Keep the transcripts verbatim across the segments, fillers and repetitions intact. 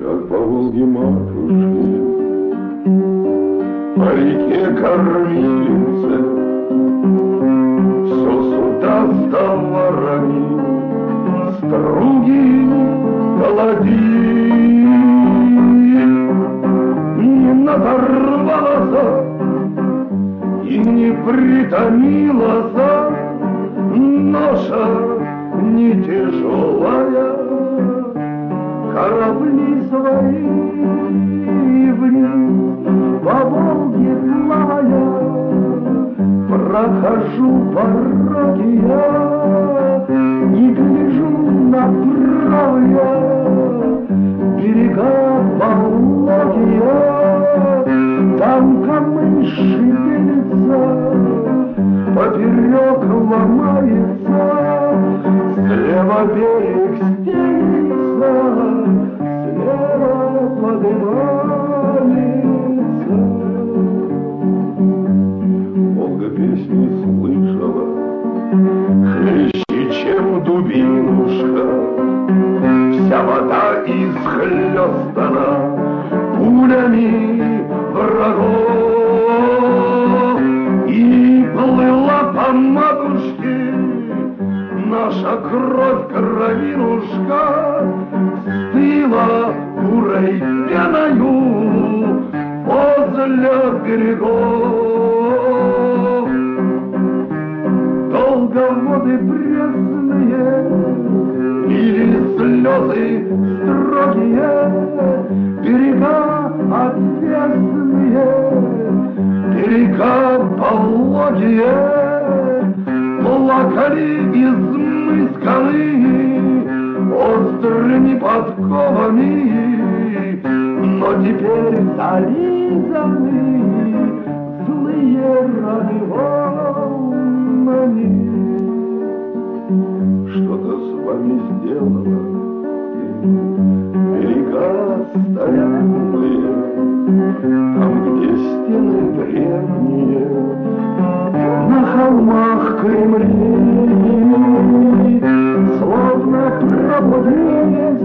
как по Волге матушке, по реке кормилице, все суда с товарами, струги холоди. Не надорвалась и не притомилась ноша не тяжелая, корабли свои вниз по Волге плавая, прохожу пороги я и гляжу направо я, берега пологие, там камень шевелится, поперек ломается, слева берег стелится, слева подымается. Волга песни слышала, хлеще, чем дубинушка, вся вода исхлёстана пулями врагов. И плыла по матушке наша кровь, кровинушка, стыла бурой пеною возле берегов. Долго воды пресные или слезы строгие, берега отвесные, берега пологие, плакали измысканы острыми подковами, но теперь зализаны злые раны волнами. Что-то с вами сделала берега старинные, там, где стены древние, на холмах Кремли, словно пробудились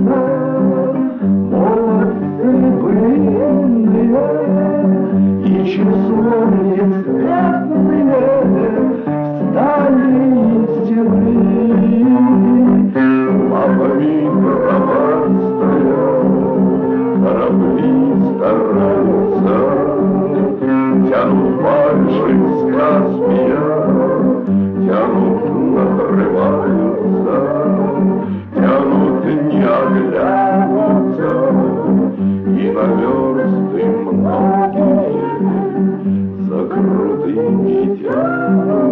молодцы блинные и числом несметные встали из земли. Лапами гроба стоят, корабли стараются, тянут больших с Каспия, тянут, надрываются, тянут, не оглянутся, и на версты многие за крутыми тянут.